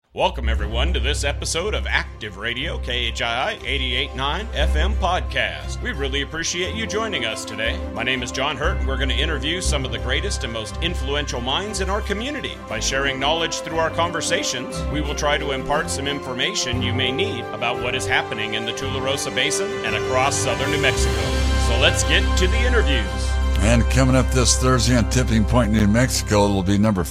Welcome, everyone, to this episode of Active Radio, KHII 88.9 FM podcast. We really appreciate you joining us today. My name is John Hurt, and we're going to interview some of the greatest and most influential minds in our community. By sharing knowledge through our conversations, we will try to impart some information you may need about what is happening in the Tularosa Basin and across southern New Mexico. So let's get to the interviews. And coming up this Thursday on Tipping Point, New Mexico, it'll be number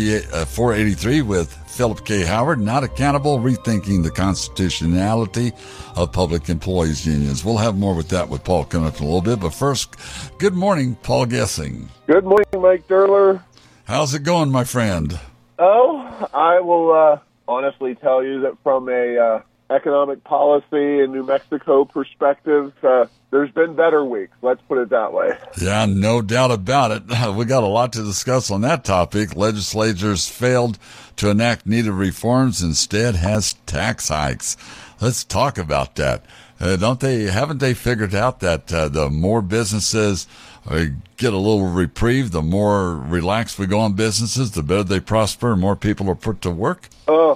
483 with Philip K. Howard, Not Accountable, Rethinking the Constitutionality of Public Employees Unions. We'll have more with that with Paul coming up in a little bit. But first, good morning, Paul Gessing. Good morning, Mike Derler. How's it going, my friend? Oh, I will honestly tell you that from a economic policy in New Mexico perspective, there's been better weeks. Let's put it that way. Yeah, no doubt about it. We got a lot to discuss on that topic. Legislatures failed to enact needed reforms, instead has tax hikes. Let's talk about that. Haven't they figured out that the more businesses get a little reprieve, the more relaxed we go on businesses, the better they prosper and more people are put to work?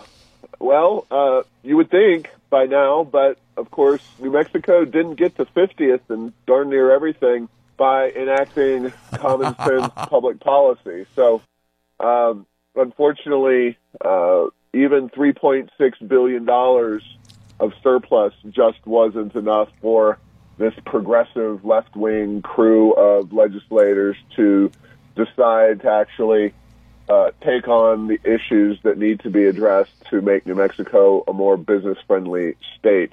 Well, you would think by now, but of course, New Mexico didn't get to 50th and darn near everything by enacting common sense public policy. So, unfortunately, even $3.6 billion of surplus just wasn't enough for this progressive left-wing crew of legislators to decide to actually take on the issues that need to be addressed to make New Mexico a more business-friendly state.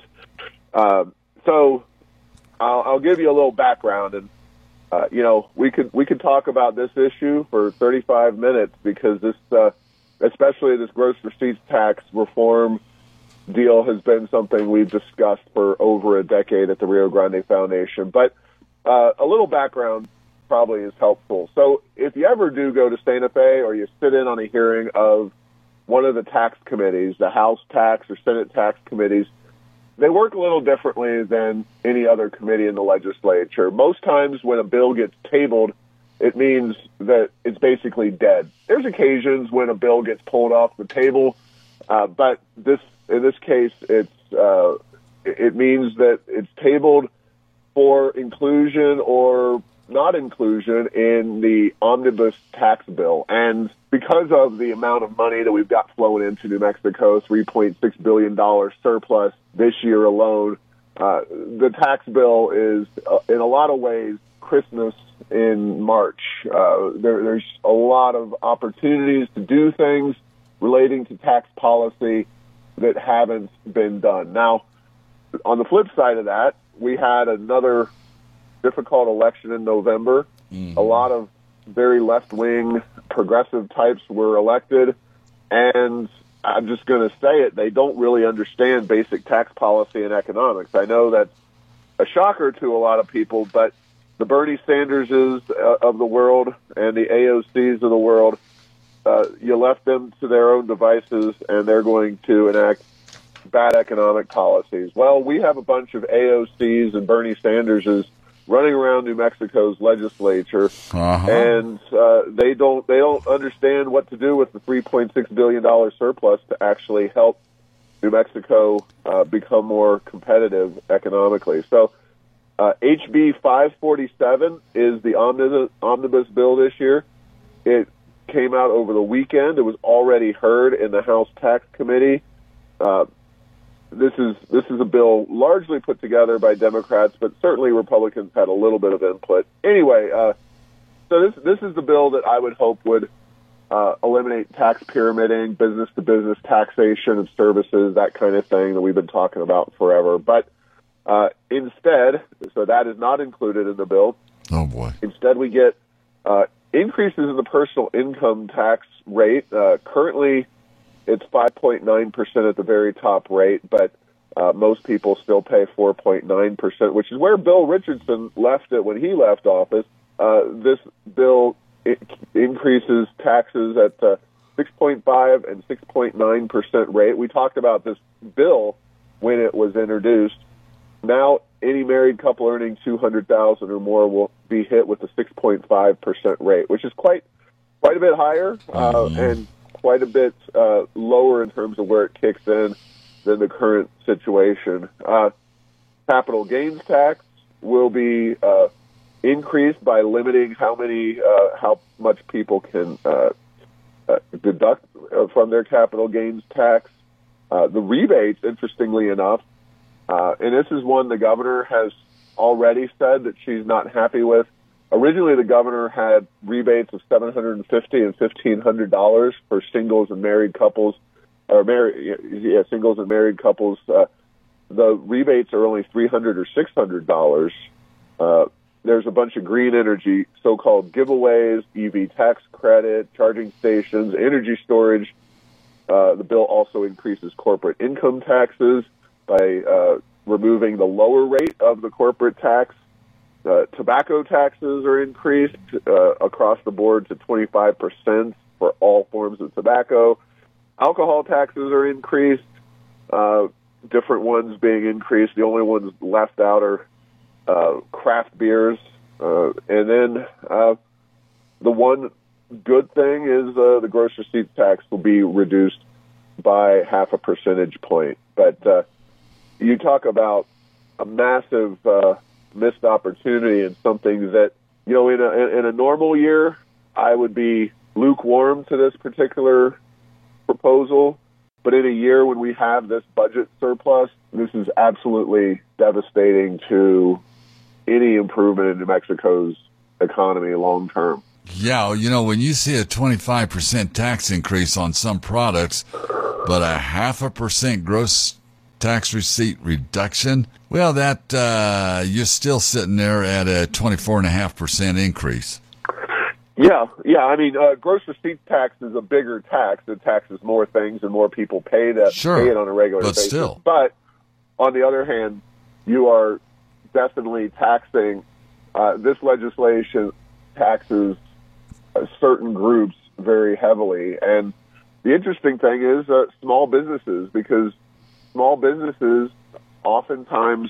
So I'll give you a little background, and we could talk about this issue for 35 minutes because this, especially this gross receipts tax reform deal, has been something we've discussed for over a decade at the Rio Grande Foundation. But a little background probably is helpful. So if you ever do go to Santa Fe or you sit in on a hearing of one of the tax committees, the House tax or Senate tax committees, they work a little differently than any other committee in the legislature. Most times when a bill gets tabled, it means that it's basically dead. There's occasions when a bill gets pulled off the table, but in this case, it means that it's tabled for inclusion or not inclusion in the omnibus tax bill. And because of the amount of money that we've got flowing into New Mexico, $3.6 billion surplus this year alone, the tax bill is, in a lot of ways, Christmas in March. There's a lot of opportunities to do things relating to tax policy that haven't been done. Now, on the flip side of that, we had another difficult election in November. A lot of very left-wing progressive types were elected, and I'm just going to say it, they don't really understand basic tax policy and economics. I know that's a shocker to a lot of people, but the Bernie Sanderses of the world and the AOCs of the world, you left them to their own devices, and they're going to enact bad economic policies. Well, we have a bunch of AOCs and Bernie Sanderses running around New Mexico's legislature, and they don't understand what to do with the $3.6 billion surplus to actually help New Mexico become more competitive economically. So HB 547 is the omnibus bill this year. It came out over the weekend. It was already heard in the House Tax Committee. This is a bill largely put together by Democrats, but certainly Republicans had a little bit of input. Anyway, so this is the bill that I would hope would eliminate tax pyramiding, business-to-business taxation of services, that kind of thing that we've been talking about forever. But instead, so that is not included in the bill. Oh, boy. Instead, we get increases in the personal income tax rate. Currently, it's 5.9% at the very top rate, but most people still pay 4.9%, which is where Bill Richardson left it when he left office. This bill increases taxes at 6.5 and 6.9% rate. We talked about this bill when it was introduced. Now, any married couple earning $200,000 or more will be hit with a 6.5% rate, which is quite a bit higher, and quite a bit lower in terms of where it kicks in than the current situation. Capital gains tax will be increased by limiting how much people can deduct from their capital gains tax. The rebates, interestingly enough, and this is one the governor has already said that she's not happy with. Originally, the governor had rebates of $750 and $1,500 for singles and married couples, singles and married couples. The rebates are only $300 or $600. There's a bunch of green energy, so-called giveaways, EV tax credit, charging stations, energy storage. The bill also increases corporate income taxes by removing the lower rate of the corporate tax. Tobacco taxes are increased across the board to 25% for all forms of tobacco. Alcohol taxes are increased, different ones being increased. The only ones left out are craft beers. And then the one good thing is the gross receipts tax will be reduced by 0.5 percentage point. But you talk about a massive missed opportunity and something that, in a normal year, I would be lukewarm to this particular proposal. But in a year when we have this budget surplus, this is absolutely devastating to any improvement in New Mexico's economy long term. Yeah, when you see a 25% tax increase on some products, but a 0.5% gross tax receipt reduction, well, that you're still sitting there at a 24.5% increase. Yeah. I mean, gross receipt tax is a bigger tax. It taxes more things and more people pay it on a regular basis. Still. But on the other hand, you are definitely taxing. This legislation taxes certain groups very heavily, and the interesting thing is small businesses, because small businesses oftentimes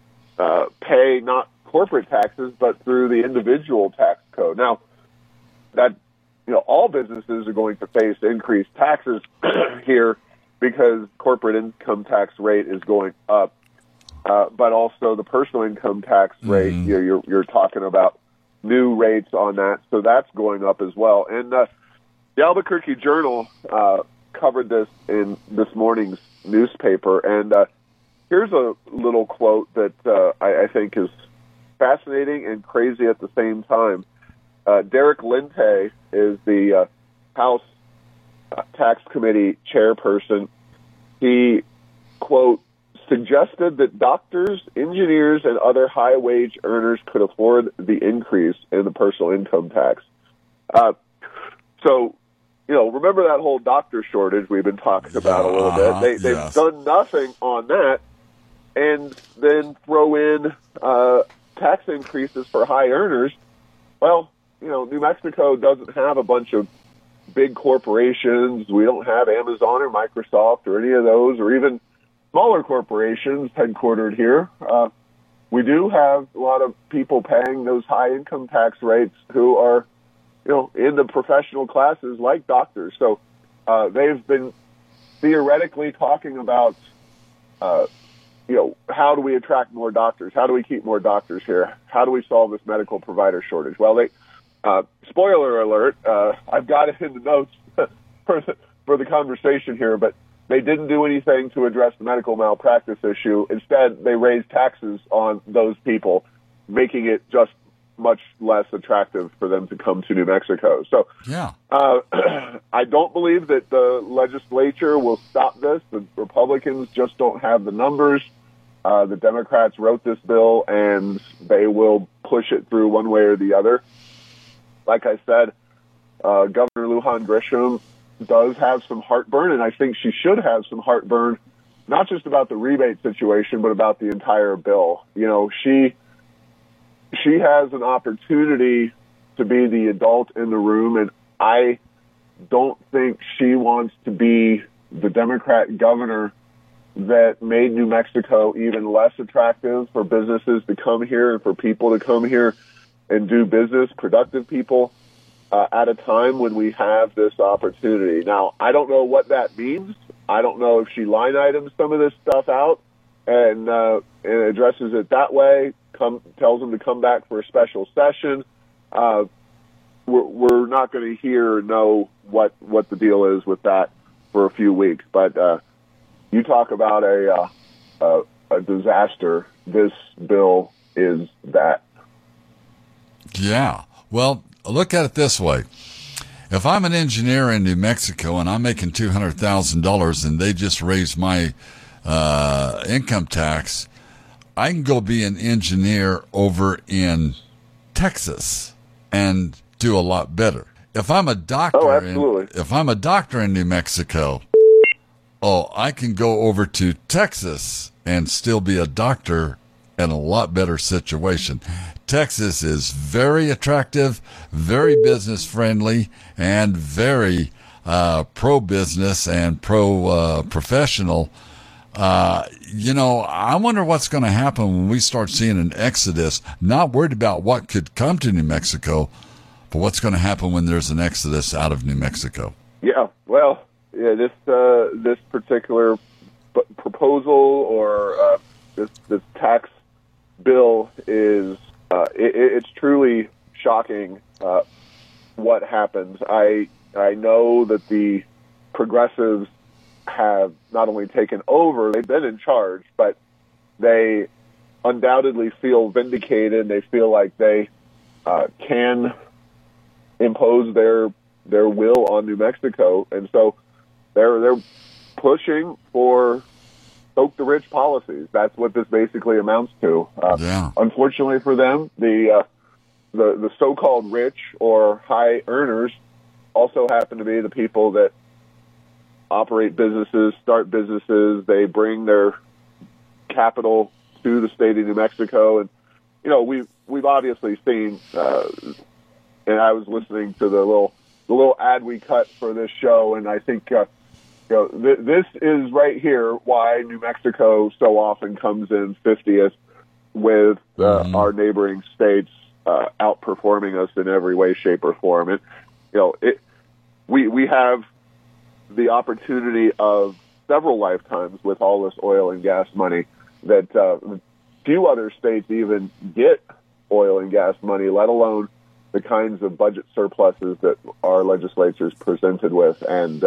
pay not corporate taxes, but through the individual tax code. Now, that all businesses are going to face increased taxes here because corporate income tax rate is going up, but also the personal income tax rate. You're talking about new rates on that, so that's going up as well. And the Albuquerque Journal covered this in this morning's newspaper, and here's a little quote that I think is fascinating and crazy at the same time. Derek Lente is the House Tax Committee chairperson. He, quote, suggested that doctors, engineers, and other high-wage earners could afford the increase in the personal income tax. So, remember that whole doctor shortage we've been talking about a little bit. They've done nothing on that, and then throw in tax increases for high earners. Well, New Mexico doesn't have a bunch of big corporations. We don't have Amazon or Microsoft or any of those, or even smaller corporations headquartered here. We do have a lot of people paying those high income tax rates who are, in the professional classes like doctors. So they've been theoretically talking about, how do we attract more doctors? How do we keep more doctors here? How do we solve this medical provider shortage? Well, spoiler alert, I've got it in the notes for the conversation here, but they didn't do anything to address the medical malpractice issue. Instead, they raised taxes on those people, making it just much less attractive for them to come to New Mexico. So I don't believe that the legislature will stop this. The Republicans just don't have the numbers. The Democrats wrote this bill, and they will push it through one way or the other. Like I said, Governor Lujan Grisham does have some heartburn, and I think she should have some heartburn, not just about the rebate situation, but about the entire bill. She has an opportunity to be the adult in the room, and I don't think she wants to be the Democrat governor that made New Mexico even less attractive for businesses to come here and for people to come here and do business, productive people. at a time when we have this opportunity. Now, I don't know what that means. I don't know if she line items some of this stuff out and addresses it that way, tells them to come back for a special session. We're not going to hear or know what the deal is with that for a few weeks. But you talk about a disaster. This bill is that. Yeah. Well, look at it this way. If I'm an engineer in New Mexico and I'm making $200,000 and they just raise my income tax, I can go be an engineer over in Texas and do a lot better. If I'm a doctor, if I'm a doctor in New Mexico, I can go over to Texas and still be a doctor in a lot better situation. Texas is very attractive, very business friendly, and very pro-business and pro-professional. I wonder what's going to happen when we start seeing an exodus, not worried about what could come to New Mexico, but what's going to happen when there's an exodus out of New Mexico. Yeah, well, this particular proposal or this tax bill is it's truly shocking what happens. I know that the progressives have not only taken over, they've been in charge, but they undoubtedly feel vindicated. They feel like they can impose their will on New Mexico, and so they're pushing for soak the rich policies. That's what this basically amounts to. Unfortunately for them, the so-called rich or high earners also happen to be the people that operate businesses, start businesses. They bring their capital to the state of New Mexico, and we've obviously seen. And I was listening to the little ad we cut for this show, and I think. This is right here why New Mexico so often comes in 50th with our neighboring states outperforming us in every way, shape, or form. And we have the opportunity of several lifetimes with all this oil and gas money that few other states even get oil and gas money, let alone the kinds of budget surpluses that our legislatures presented with. And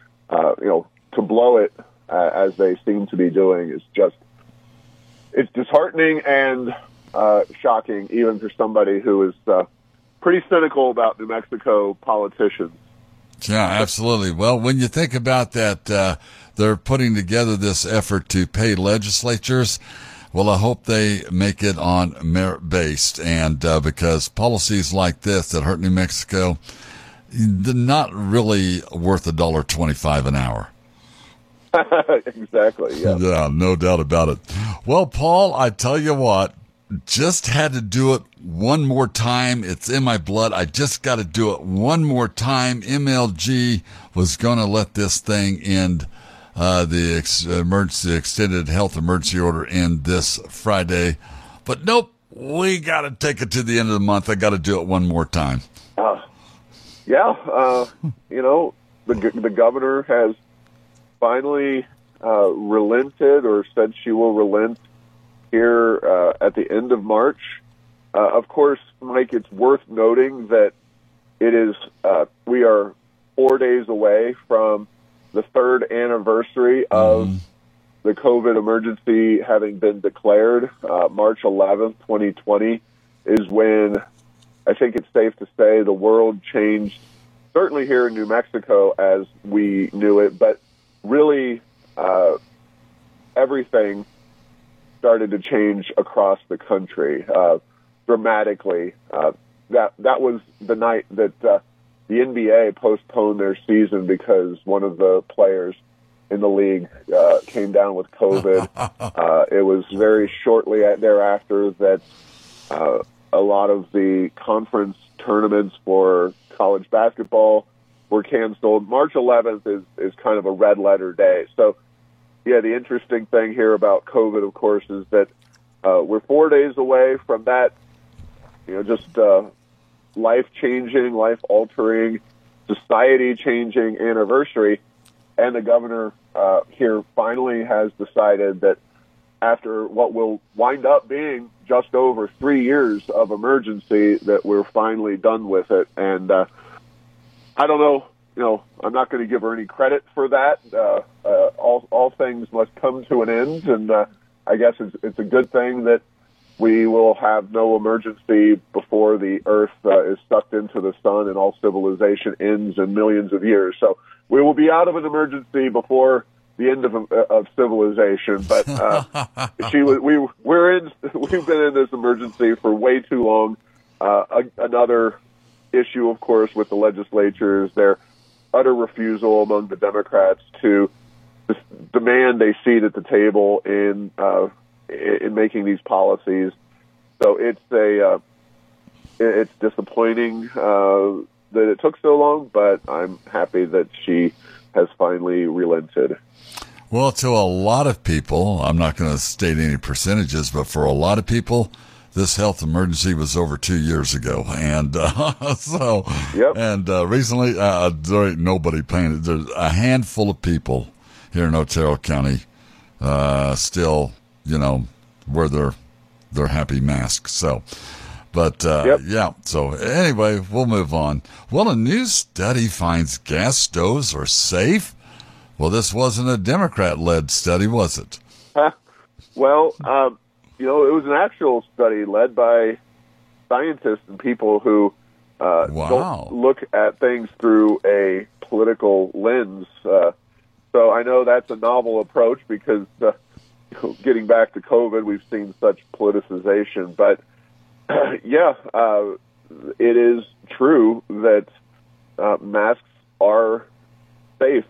to blow it as they seem to be doing is it's disheartening and shocking, even for somebody who is pretty cynical about New Mexico politicians. Yeah, absolutely. Well, when you think about that, they're putting together this effort to pay legislatures. Well, I hope they make it on merit-based, and because policies like this that hurt New Mexico, they're not really worth $1.25 an hour. Exactly, yeah. Yeah, no doubt about it. Well, Paul, I tell you what, just had to do it one more time. It's in my blood. I just got to do it one more time. MLG was going to let this thing end, the extended health emergency order end this Friday. But nope, we got to take it to the end of the month. I got to do it one more time. The governor has finally relented, or said she will relent here at the end of March. Of course, Mike, it's worth noting that we are 4 days away from the third anniversary of the COVID emergency having been declared. March 11th, 2020 is when I think it's safe to say the world changed, certainly here in New Mexico as we knew it, but really everything started to change across the country dramatically. That was the night that the NBA postponed their season because one of the players in the league came down with COVID. It was very shortly thereafter that a lot of the conference tournaments for college basketball were canceled. March 11th is kind of a red letter day. So, yeah, the interesting thing here about COVID, of course, is that we're 4 days away from that, just life-changing, life-altering, society-changing anniversary, and the governor here finally has decided that after what will wind up being just over 3 years of emergency, that we're finally done with it. And I don't know, I'm not going to give her any credit for that. All things must come to an end, and I guess it's a good thing that we will have no emergency before the Earth is sucked into the sun and all civilization ends in millions of years. So we will be out of an emergency before the end of civilization. But we've been in this emergency for way too long. Another issue, of course, with the legislature is their utter refusal among the Democrats to demand a seat at the table in making these policies. So it's disappointing that it took so long, but I'm happy that she has finally relented. Well, to a lot of people, I'm not going to state any percentages, but for a lot of people, this health emergency was over 2 years ago. And recently, there ain't nobody paying it. There's a handful of people here in Otero County still, wear their happy masks. So, but so anyway, we'll move on. Well, a new study finds gas stoves are safe. Well, this wasn't a Democrat-led study, was it? Well, it was an actual study led by scientists and people who don't look at things through a political lens. So I know that's a novel approach because getting back to COVID, we've seen such politicization. But, it is true that masks are safe.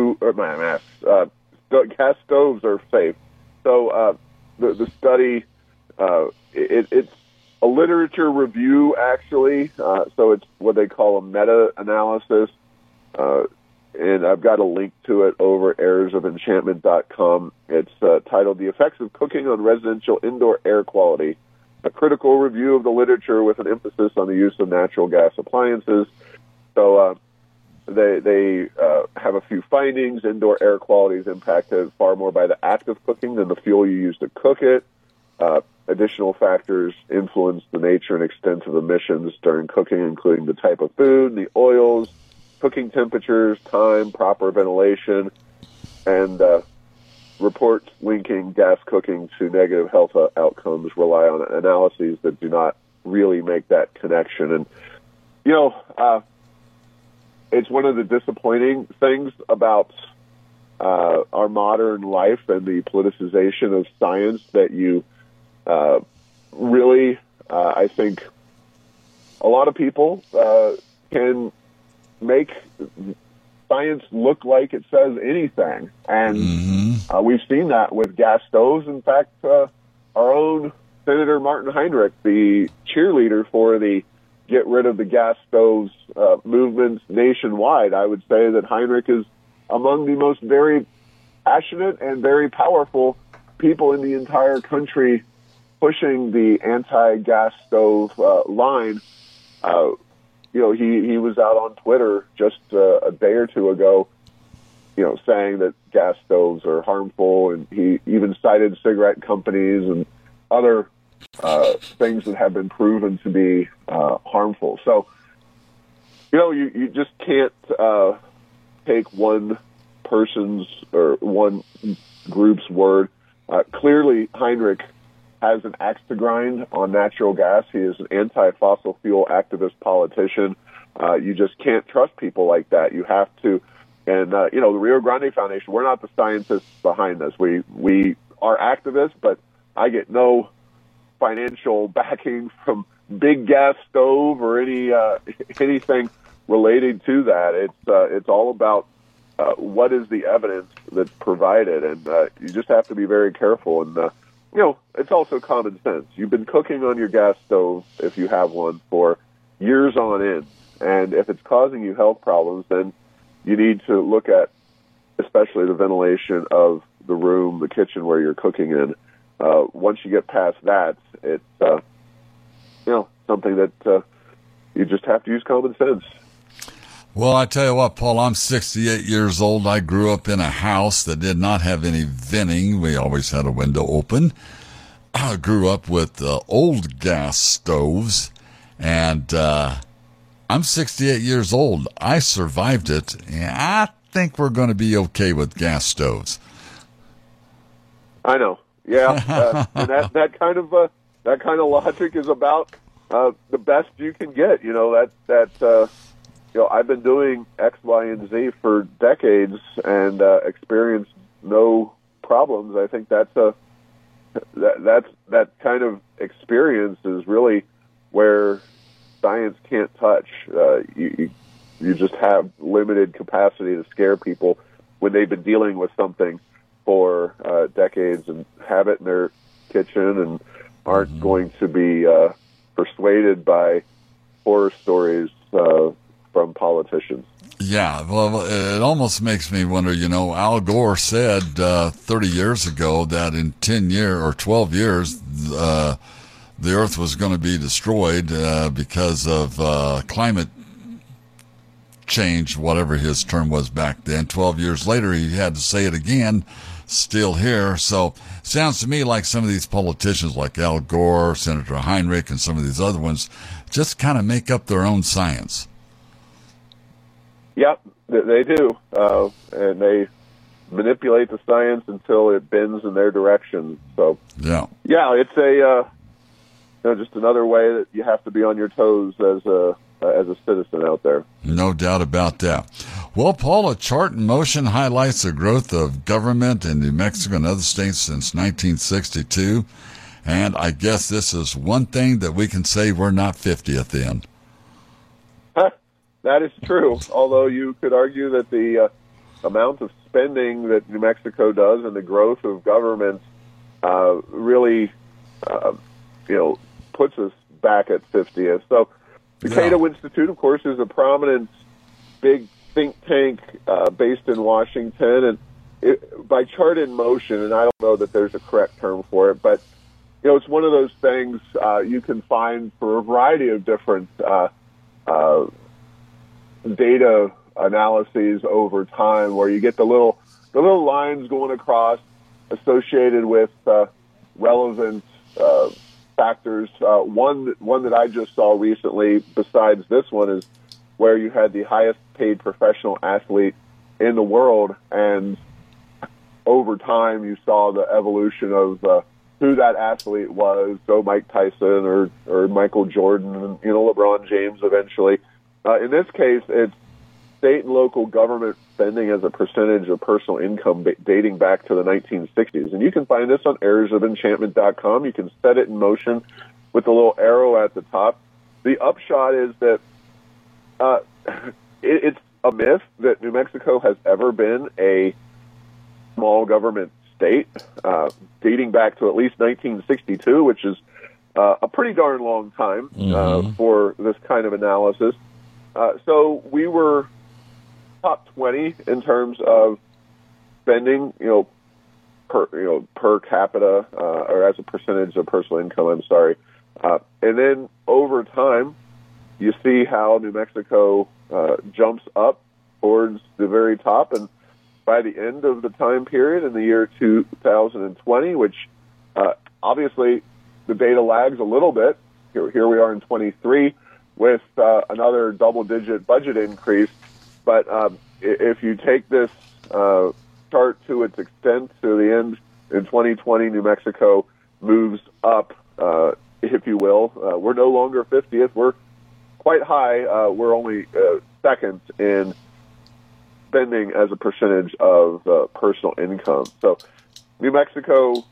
Gas stoves are safe. So the study, it's a literature review, actually. So it's what they call a meta-analysis. And I've got a link to it over at airsofenchantment.com. It's titled The Effects of Cooking on Residential Indoor Air Quality, a critical review of the literature with an emphasis on the use of natural gas appliances. So they have a few findings. Indoor air quality is impacted far more by the act of cooking than the fuel you use to cook it. Additional factors influence the nature and extent of emissions during cooking, including the type of food, the oils, cooking temperatures, time, proper ventilation, and reports linking gas cooking to negative health outcomes rely on analyses that do not really make that connection. And, it's one of the disappointing things about our modern life and the politicization of science that you really, I think, a lot of people can make science look like it says anything. And we've seen that with gas stoves. In fact, our own Senator Martin Heinrich, the cheerleader for the get rid of the gas stoves movements nationwide, I would say that Heinrich is among the most very passionate and very powerful people in the entire country pushing the anti-gas stove line. He was out on Twitter just a day or two ago, saying that gas stoves are harmful, and he even cited cigarette companies and other things that have been proven to be harmful. So, you just can't take one person's or one group's word. Clearly, Heinrich has an axe to grind on natural gas. He is an anti-fossil fuel activist politician. You just can't trust people like that. You have to, and the Rio Grande Foundation, we're not the scientists behind this. We are activists, but I get no financial backing from Big Gas Stove or anything related to that. It's all about what is the evidence that's provided, and you just have to be very careful. And it's also common sense. You've been cooking on your gas stove, if you have one, for years on end, and if it's causing you health problems, then you need to look at especially the ventilation of the room, the kitchen where you're cooking in. Once you get past that, it's something that you just have to use common sense. Well, I tell you what, Paul, I'm 68 years old. I grew up in a house that did not have any venting. We always had a window open. I grew up with old gas stoves, and I'm 68 years old. I survived it, and I think we're going to be okay with gas stoves. I know, yeah, and that kind of logic is about the best you can get. I've been doing X, Y, and Z for decades and experienced no problems. I think that kind of experience is really where science can't touch. You just have limited capacity to scare people when they've been dealing with something for decades and have it in their kitchen and aren't going to be persuaded by horror stories from politicians. Yeah, well, it almost makes me wonder, Al Gore said 30 years ago that in 10 years or 12 years, the Earth was going to be destroyed because of climate change, whatever his term was back then. 12 years later, he had to say it again, still here. So sounds to me like some of these politicians like Al Gore, Senator Heinrich, and some of these other ones just kind of make up their own science. Yep, they do, and they manipulate the science until it bends in their direction. So, yeah, it's just another way that you have to be on your toes as a citizen out there. No doubt about that. Well, Paul, a chart in motion highlights the growth of government in New Mexico and other states since 1962, and I guess this is one thing that we can say we're not 50th in. That is true, although you could argue that the amount of spending that New Mexico does and the growth of government really, puts us back at 50th. So the Cato Institute, of course, is a prominent big think tank based in Washington, and by chart in motion, and I don't know that there's a correct term for it, but it's one of those things you can find for a variety of different data analyses over time, where you get the little lines going across associated with relevant factors. One that I just saw recently, besides this one, is where you had the highest paid professional athlete in the world, and over time you saw the evolution of who that athlete was. So Mike Tyson or Michael Jordan, and LeBron James eventually. In this case, it's state and local government spending as a percentage of personal income dating back to the 1960s. And you can find this on arrowsoфenchantment.com. You can set it in motion with the little arrow at the top. The upshot is that it's a myth that New Mexico has ever been a small government state, dating back to at least 1962, which is a pretty darn long time for this kind of analysis. So we were top 20 in terms of spending, per capita, or as a percentage of personal income, I'm sorry. And then over time, you see how New Mexico jumps up towards the very top. And by the end of the time period in the year 2020, which obviously the data lags a little bit, here we are in 23, with another double-digit budget increase. But if you take this chart to its extent to the end in 2020, New Mexico moves up, if you will. We're no longer 50th. We're quite high. We're only second in spending as a percentage of personal income. So New Mexico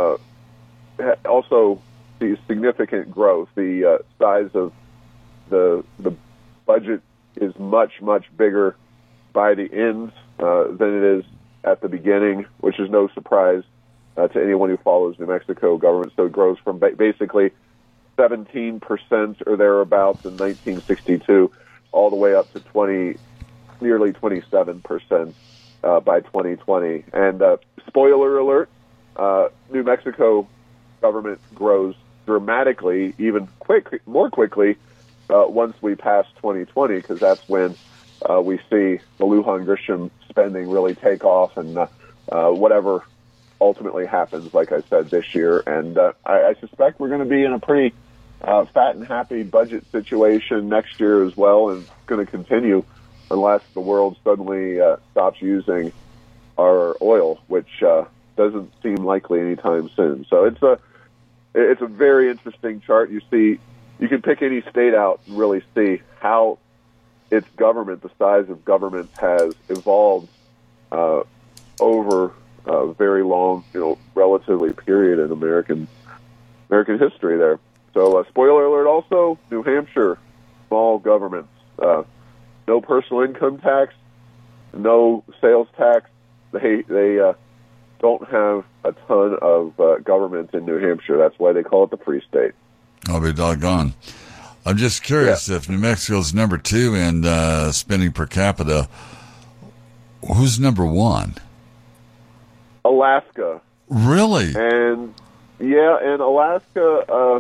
also sees significant growth. The size of the budget is much, much bigger by the end than it is at the beginning, which is no surprise to anyone who follows New Mexico government. So it grows from basically 17% or thereabouts in 1962 all the way up to nearly 27% by 2020. And spoiler alert, New Mexico government grows dramatically, even more quickly once we pass 2020, because that's when we see the Lujan Grisham spending really take off, and whatever ultimately happens, like I said, this year. And I suspect we're going to be in a pretty fat and happy budget situation next year as well, and it's going to continue unless the world suddenly stops using our oil, which doesn't seem likely anytime soon. So it's a very interesting chart. You can pick any state out and really see how its government, the size of government, has evolved over a very long, relatively period in American history there. So, spoiler alert also, New Hampshire, small governments. No personal income tax, no sales tax. They don't have a ton of government in New Hampshire. That's why they call it the Free State. I'll be doggone. I'm just curious if New Mexico's number 2 in spending per capita, who's number 1? Alaska. Really? And Alaska,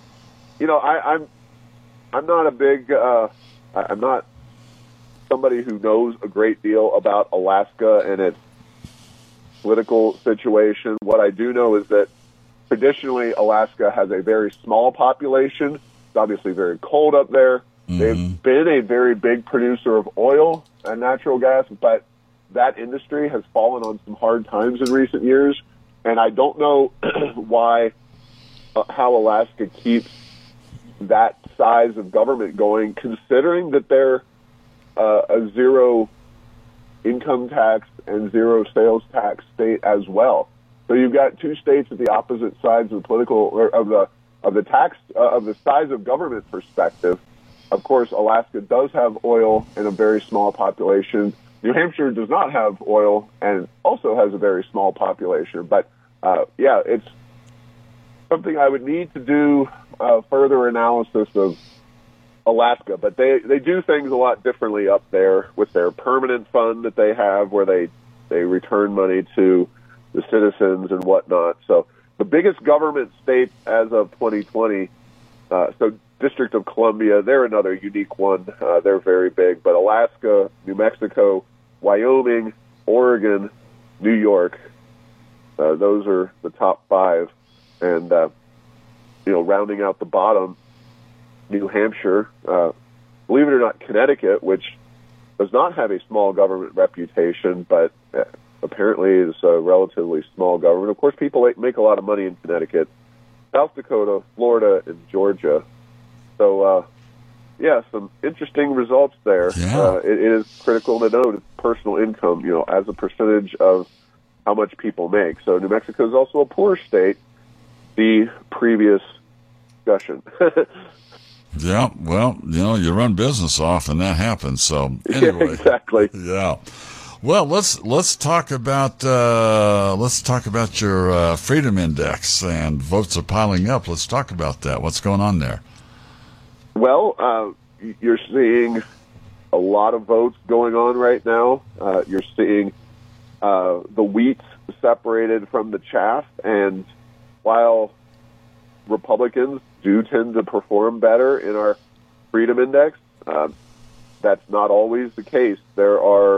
I'm not a big, I'm not somebody who knows a great deal about Alaska and its political situation. What I do know is that traditionally Alaska has a very small population. It's obviously very cold up there. Mm-hmm. They've been a very big producer of oil and natural gas, but that industry has fallen on some hard times in recent years. And I don't know how Alaska keeps that size of government going, considering that they're a zero income tax and zero sales tax state as well. So you've got two states at the opposite sides of the political or of the tax of the size of government perspective. Of course, Alaska does have oil and a very small population. New Hampshire does not have oil and also has a very small population. But it's something I would need to do further analysis of Alaska. But they do things a lot differently up there with their permanent fund that they have, where they return money to the citizens and whatnot. So the biggest government state as of 2020, so District of Columbia, they're another unique one. They're very big. But Alaska, New Mexico, Wyoming, Oregon, New York, those are the top five. And, rounding out the bottom, New Hampshire, believe it or not, Connecticut, which does not have a small government reputation, but apparently is a relatively small government. Of course, people make a lot of money in Connecticut, South Dakota, Florida, and Georgia. So, some interesting results there. Yeah. It is critical to note personal income, as a percentage of how much people make. So New Mexico is also a poor state, the previous discussion. Yeah, well, you run business off and that happens. So anyway. Exactly. Yeah. Well, let's talk about your Freedom Index, and votes are piling up. Let's talk about that. What's going on there? Well, you're seeing a lot of votes going on right now. You're seeing the wheat separated from the chaff, and while Republicans do tend to perform better in our Freedom Index, that's not always the case. There are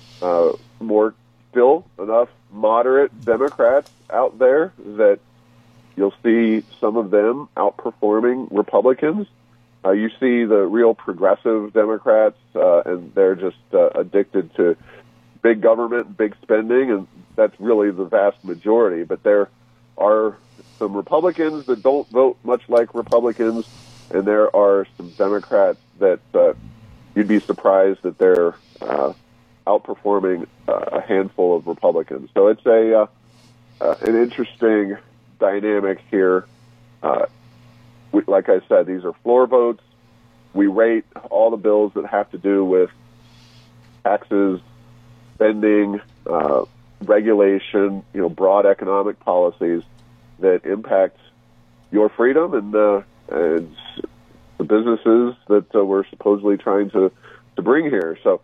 still enough moderate Democrats out there that you'll see some of them outperforming Republicans. You see the real progressive Democrats, and they're just addicted to big government, big spending, and that's really the vast majority. But there are some Republicans that don't vote much like Republicans, and there are some Democrats that you'd be surprised that they're outperforming a handful of Republicans. So it's an interesting dynamic here. Like I said, these are floor votes. We rate all the bills that have to do with taxes, spending, regulation, broad economic policies that impact your freedom and the businesses that we're supposedly trying to bring here. So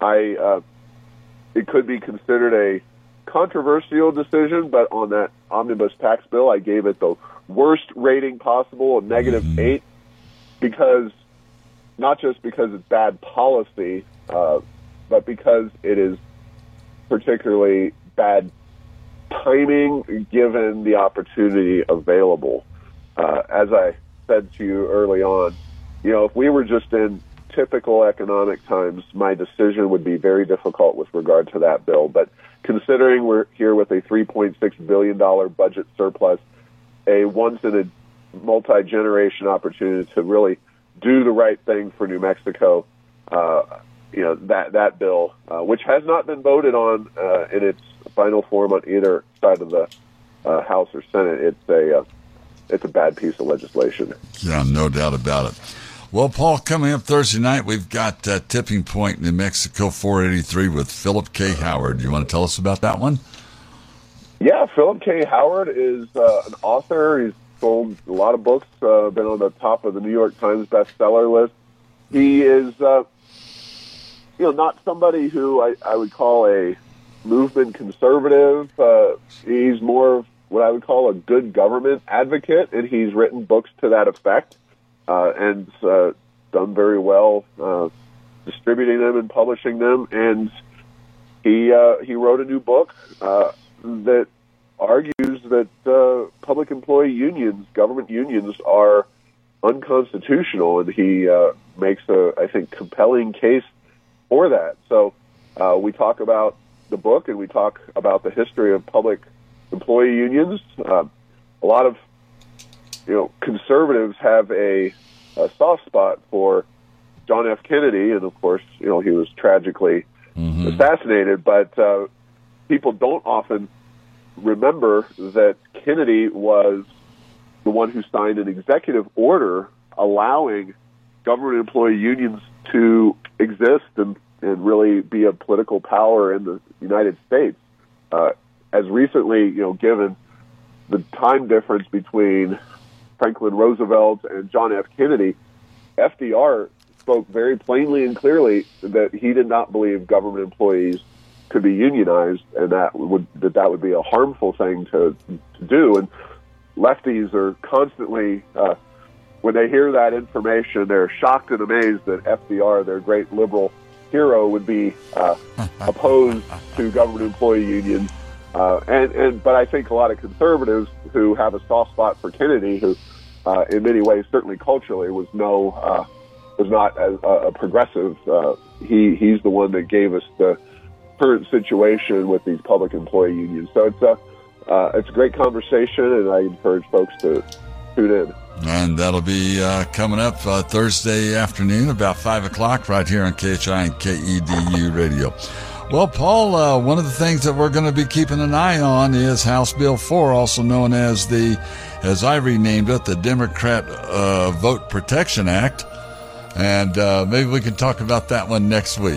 it could be considered a controversial decision, but on that omnibus tax bill, I gave it the worst rating possible, a -8, because not just because it's bad policy, but because it is particularly bad timing given the opportunity available. As I said to you early on, if we were just in typical economic times, my decision would be very difficult with regard to that bill. But considering we're here with a $3.6 billion budget surplus, a once-in-a-multi-generation opportunity to really do the right thing for New Mexico, that bill, which has not been voted on in its final form on either side of the House or Senate, it's a bad piece of legislation. Yeah, no doubt about it. Well, Paul, coming up Thursday night, we've got Tipping Point, New Mexico 483 with Philip K. Howard. You want to tell us about that one? Yeah, Philip K. Howard is an author. He's sold a lot of books, been on the top of the New York Times bestseller list. He is, not somebody who I would call a movement conservative. He's more of what I would call a good government advocate, and he's written books to that effect. And done very well distributing them and publishing them. And he wrote a new book that argues that public employee unions, government unions, are unconstitutional, and he makes I think, compelling case for that. So we talk about the book, and we talk about the history of public employee unions. A lot of conservatives have a soft spot for John F. Kennedy, and of course, he was tragically assassinated, but people don't often remember that Kennedy was the one who signed an executive order allowing government employee unions to exist and really be a political power in the United States. As recently, given the time difference between Franklin Roosevelt and John F. Kennedy, FDR spoke very plainly and clearly that he did not believe government employees could be unionized, and that would be a harmful thing to do. And lefties are constantly, when they hear that information, they're shocked and amazed that FDR, their great liberal hero, would be opposed to government employee unions. But I think a lot of conservatives who have a soft spot for Kennedy, who in many ways, certainly culturally, was not a progressive. He's the one that gave us the current situation with these public employee unions. So it's a great conversation, and I encourage folks to tune in. And that'll be coming up Thursday afternoon about 5 o'clock right here on KHI and KEDU Radio. Well, Paul, one of the things that we're going to be keeping an eye on is House Bill 4, also known as as I renamed it, the Democrat Vote Protection Act. And maybe we can talk about that one next week.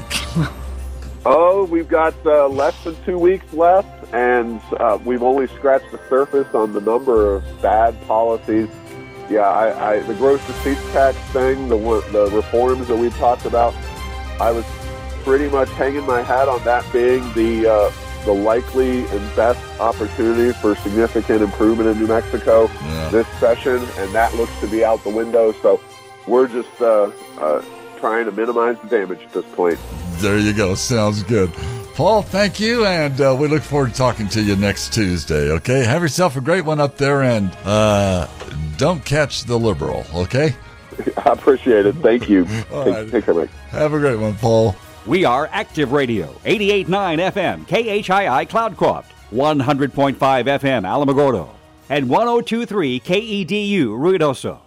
We've got less than 2 weeks left, and we've only scratched the surface on the number of bad policies. Yeah, the gross receipts tax thing, the reforms that we talked about, I was pretty much hanging my hat on that being the likely and best opportunity for significant improvement in New Mexico this session, and that looks to be out the window. So we're just trying to minimize the damage at this point. There you go. Sounds good. Paul, thank you, and we look forward to talking to you next Tuesday, okay? Have yourself a great one up there, and don't catch the liberal, okay? I appreciate it. Thank you. Take care, Mike. Have a great one, Paul. We are Active Radio, 88.9 FM, KHII Cloudcroft, 100.5 FM Alamogordo, and 102.3 KEDU Ruidoso.